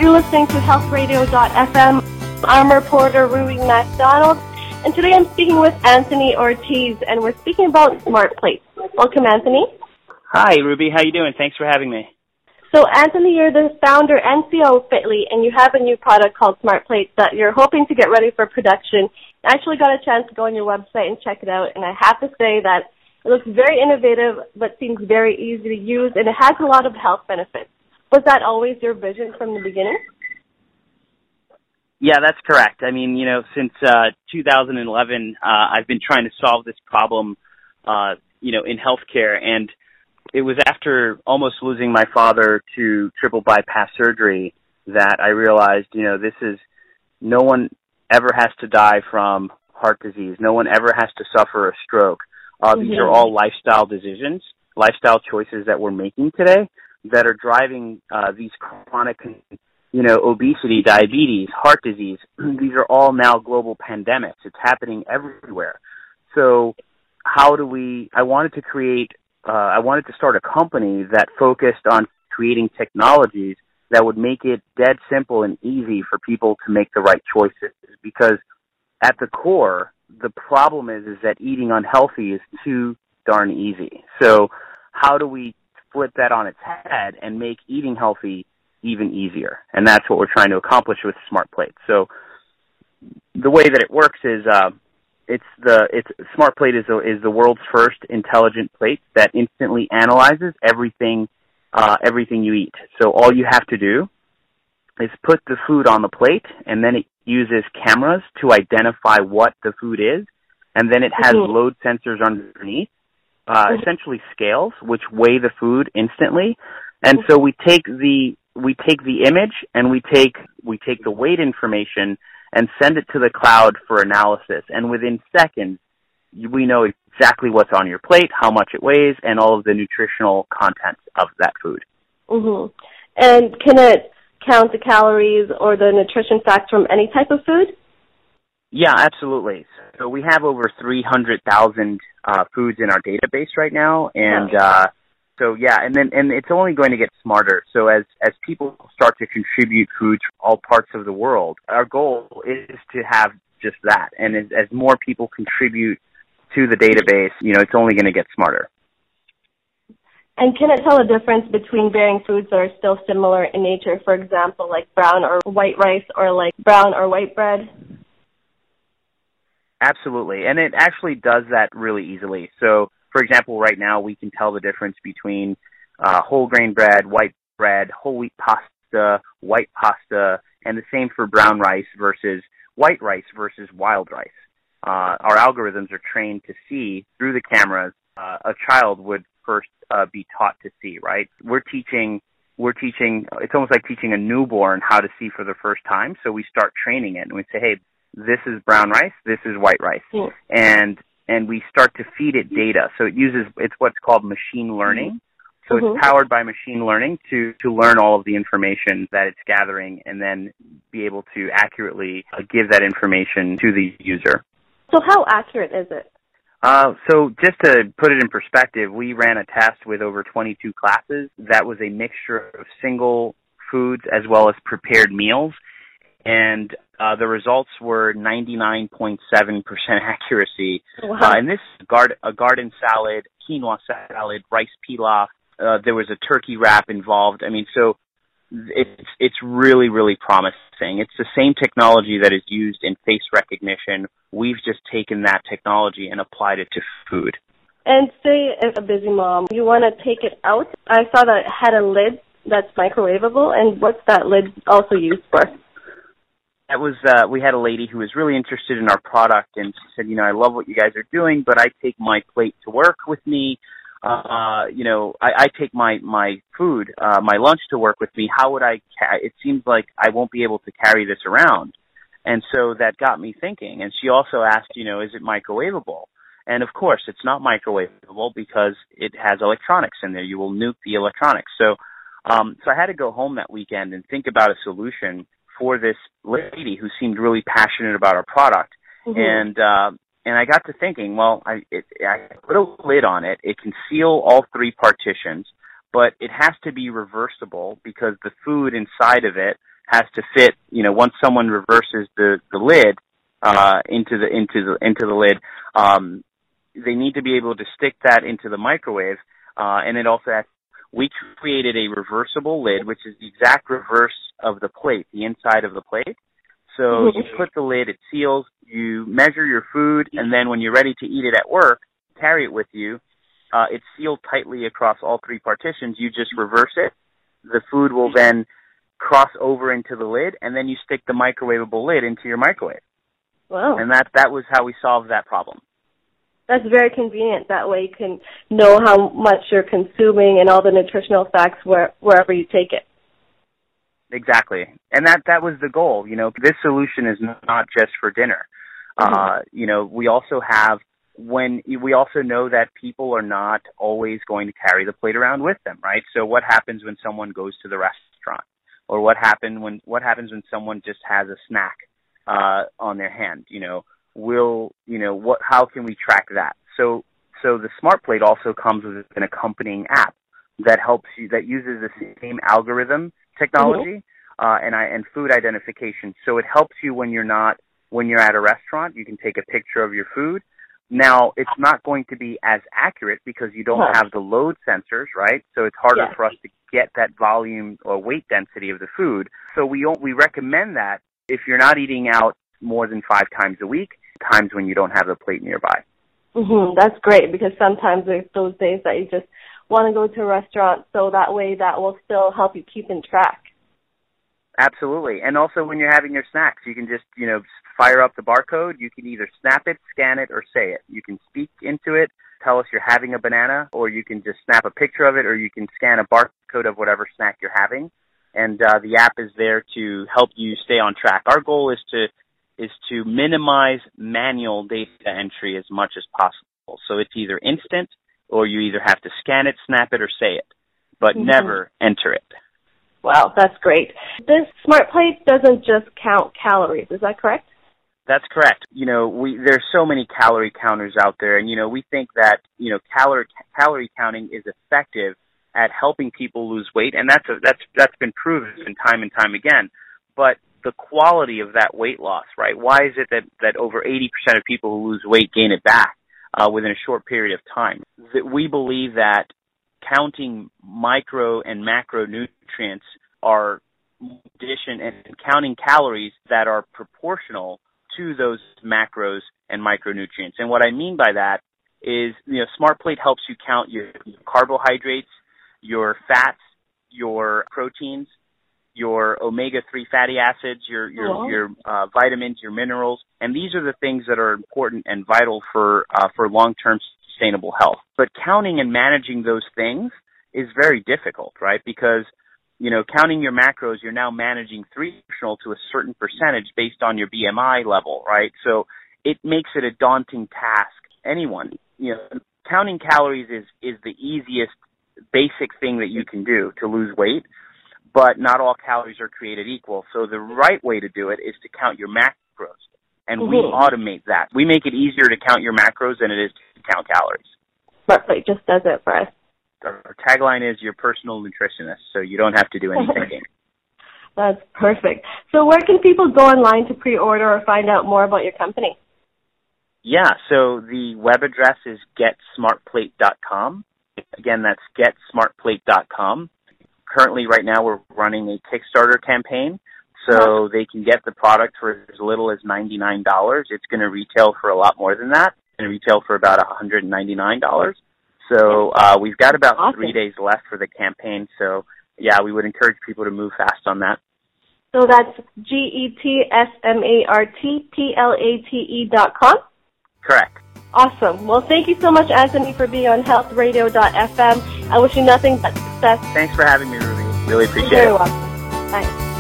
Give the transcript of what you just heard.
You're listening to healthradio.fm. I'm reporter Ruby MacDonald, and today I'm speaking with Anthony Ortiz, and we're speaking about smart plates. Welcome, Anthony. Hi, Ruby. How you doing? Thanks for having me. So, Anthony, you're the founder and CEO of Fitly, and you have a new product called Smart Plates that you're hoping to get ready for production. I actually got a chance to go on your website and check it out, and I have to say that it looks very innovative, but seems very easy to use, and it has a lot of health benefits. Was that always your vision from the beginning? Yeah, that's correct. I mean, since 2011, I've been trying to solve this problem, in healthcare, and it was after almost losing my father to triple bypass surgery that I realized, no one ever has to die from heart disease. No one ever has to suffer a stroke. These are all lifestyle decisions, lifestyle choices that we're making today that are driving these chronic, obesity, diabetes, heart disease. These are all now global pandemics. It's happening everywhere. So I wanted to start a company that focused on creating technologies that would make it dead simple and easy for people to make the right choices. Because at the core, the problem is that eating unhealthy is too darn easy. So how do we flip that on its head and make eating healthy even easier? And that's what we're trying to accomplish with Smart Plate. So the way that it works is Smart Plate is the world's first intelligent plate that instantly analyzes everything you eat. So all you have to do is put the food on the plate, and then it uses cameras to identify what the food is, and then it has load sensors underneath, essentially scales, which weigh the food instantly. And so we take the image and we take the weight information and send it to the cloud for analysis. And within seconds, we know exactly what's on your plate, how much it weighs, and all of the nutritional content of that food. Mm-hmm. And can it count the calories or the nutrition facts from any type of food? Yeah, absolutely. So we have over 300,000 foods in our database right now, and and it's only going to get smarter. So as people start to contribute food to all parts of the world, our goal is to have just that. And as more people contribute to the database, it's only going to get smarter. And can it tell a difference between varying foods that are still similar in nature, for example, like brown or white rice or like brown or white bread? Absolutely, and it actually does that really easily. So, for example, right now we can tell the difference between whole grain bread, white bread, whole wheat pasta, white pasta, and the same for brown rice versus white rice versus wild rice. Our algorithms are trained to see through the cameras a child would first be taught to see, right? We're teaching, it's almost like teaching a newborn how to see for the first time. So we start training it and we say, hey, this is brown rice, this is white rice. And we start to feed it data. So it's what's called machine learning. So it's powered by machine learning to learn all of the information that it's gathering and then be able to accurately give that information to the user. So how accurate is it? So just to put it in perspective, we ran a test with over 22 classes. That was a mixture of single foods as well as prepared meals. And the results were 99.7% accuracy. Wow. And this is a garden salad, quinoa salad, rice pilaf. There was a turkey wrap involved. I mean, so it's really, really promising. It's the same technology that is used in face recognition. We've just taken that technology and applied it to food. And say as a busy mom, you want to take it out. I saw that it had a lid that's microwavable, and what's that lid also used for? That was we had a lady who was really interested in our product, and she said, I love what you guys are doing, but I take my plate to work with me. I take my food, my lunch to work with me. How would it seems like I won't be able to carry this around. And so that got me thinking. And she also asked, is it microwavable? And of course, it's not microwavable because it has electronics in there. You will nuke the electronics. So I had to go home that weekend and think about a solution for this lady who seemed really passionate about our product. And I got to thinking, I put a lid on it. It can seal all three partitions, but it has to be reversible because the food inside of it has to fit, once someone reverses the lid, into the lid, they need to be able to stick that into the microwave, and it also has, we created a reversible lid, which is the exact reverse of the plate, the inside of the plate. So you put the lid, it seals, you measure your food, and then when you're ready to eat it at work, carry it with you. It's sealed tightly across all three partitions. You just reverse it. The food will then cross over into the lid, and then you stick the microwavable lid into your microwave. Wow. And that was how we solved that problem. That's very convenient. That way you can know how much you're consuming and all the nutritional facts wherever you take it. Exactly. And that was the goal. This solution is not just for dinner. We also have, we also know that people are not always going to carry the plate around with them, right? So what happens when someone goes to the restaurant? Or what happens when someone just has a snack on their hand? How can we track that? So the Smart Plate also comes with an accompanying app that helps you, that uses the same algorithm technology and food identification. So it helps you when you're at a restaurant. You can take a picture of your food. Now, it's not going to be as accurate because you don't have the load sensors, right? So it's harder for us to get that volume or weight density of the food. So we recommend that if you're not eating out more than 5 times a week, times when you don't have the plate nearby. That's great, because sometimes there's those days that you just want to go to a restaurant, so that way that will still help you keep in track. Absolutely. And also when you're having your snacks, you can just, fire up the barcode. You can either snap it, scan it, or say it. You can speak into it, tell us you're having a banana, or you can just snap a picture of it, or you can scan a barcode of whatever snack you're having. And the app is there to help you stay on track. Our goal is to minimize manual data entry as much as possible. So it's either instant, or you either have to scan it, snap it, or say it, but never enter it. Wow, that's great. This Smart Plate doesn't just count calories, is that correct? That's correct. There's so many calorie counters out there, and we think that calorie counting is effective at helping people lose weight, and that's been proven time and time again. But the quality of that weight loss, right? Why is it that over 80% of people who lose weight gain it back within a short period of time? That we believe that counting micro and macronutrients are addition and counting calories that are proportional to those macros and micronutrients. And what I mean by that is, Smart Plate helps you count your carbohydrates, your fats, your proteins, your omega-3 fatty acids, your vitamins, your minerals, and these are the things that are important and vital for long-term sustainable health. But counting and managing those things is very difficult, right? Because counting your macros, you're now managing proportional to a certain percentage based on your BMI level, right? So it makes it a daunting task. Counting calories is the easiest basic thing that you can do to lose weight, but not all calories are created equal. So the right way to do it is to count your macros, and we automate that. We make it easier to count your macros than it is to count calories. Smart Plate just does it for us. Our tagline is your personal nutritionist, so you don't have to do any thinking. That's perfect. So where can people go online to pre-order or find out more about your company? Yeah, so the web address is getsmartplate.com. Again, that's getsmartplate.com. Currently, right now, we're running a Kickstarter campaign, so they can get the product for as little as $99. It's going to retail for a lot more than that. It's going to retail for about $199. So we've got about 3 days left for the campaign. So, yeah, we would encourage people to move fast on that. So that's GETSMARTPLATE.com? Correct. Awesome. Well, thank you so much, Anthony, for being on healthradio.fm. I wish you nothing but success. Thanks for having me, Ruby. Really appreciate it. You're very welcome. Bye.